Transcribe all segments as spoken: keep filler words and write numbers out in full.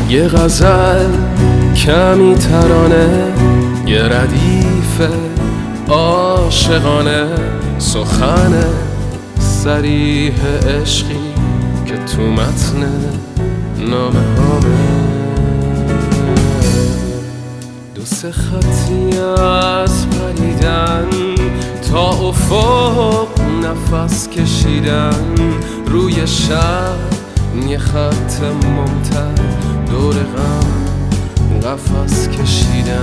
یه غزل کمی ترانه، یه ردیف عاشقانه، سخن صریح عشقی که تو متن نامه هامه. دو سه خطی از پریدن تا افق نفس کشیدن، روی شب یه خط ممتد دور غم قفس کشیدن.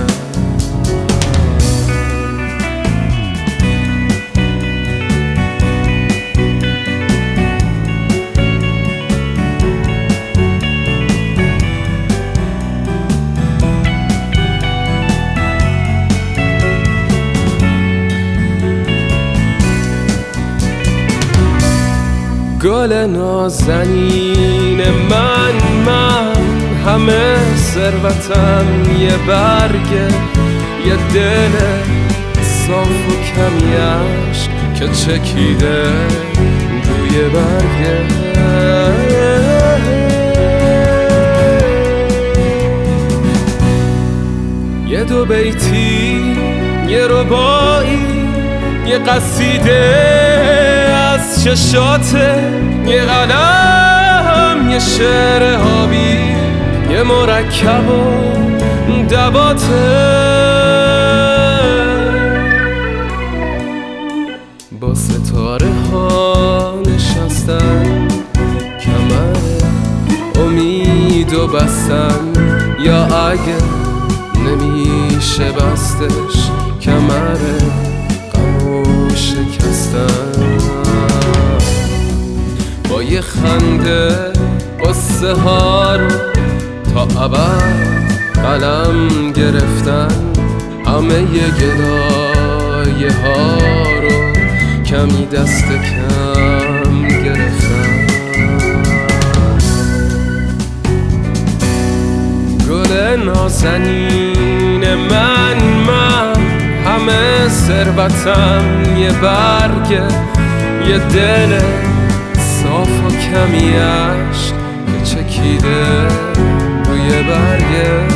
گل نازنین من من همه ثروتم یه برگه، یه دل صاف و کمی عشق که چکیده روی برگه. یه دو بیتی، یه ربایی، یه قصیده از چشاته، یه قلم، یه شعر آبی، یه مرکب و دواته. با ستاره ها نشستن، کمر امید و بستن، یا اگه نمیشه بستش کمر غم و شکستن. با یه خنده قصه ها رو تا ابد قلم گرفتن، همه ی گدایه ها رو کمی دست کم گرفتن. گل نازنین من من همه ثروتم یه برگه، یه دل صاف و کمی عشق که چکیده روی برگه.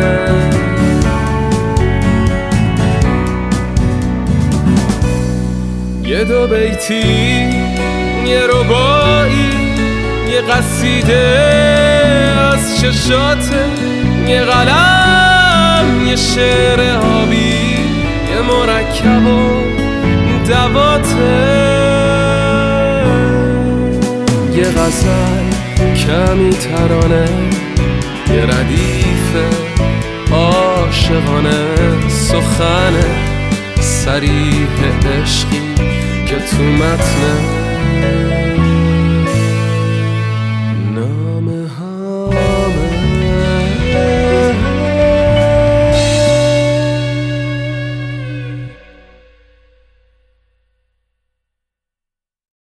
یه دو بیتی، یه ربایی، یه قصیده از چشاته، یه قلم، یه شعر آبی، یه مرکب و دواته. یه غزل کمی ترانه، یه ردیف عاشقانه، سخن صریح عشقی که تو متن نامه ها.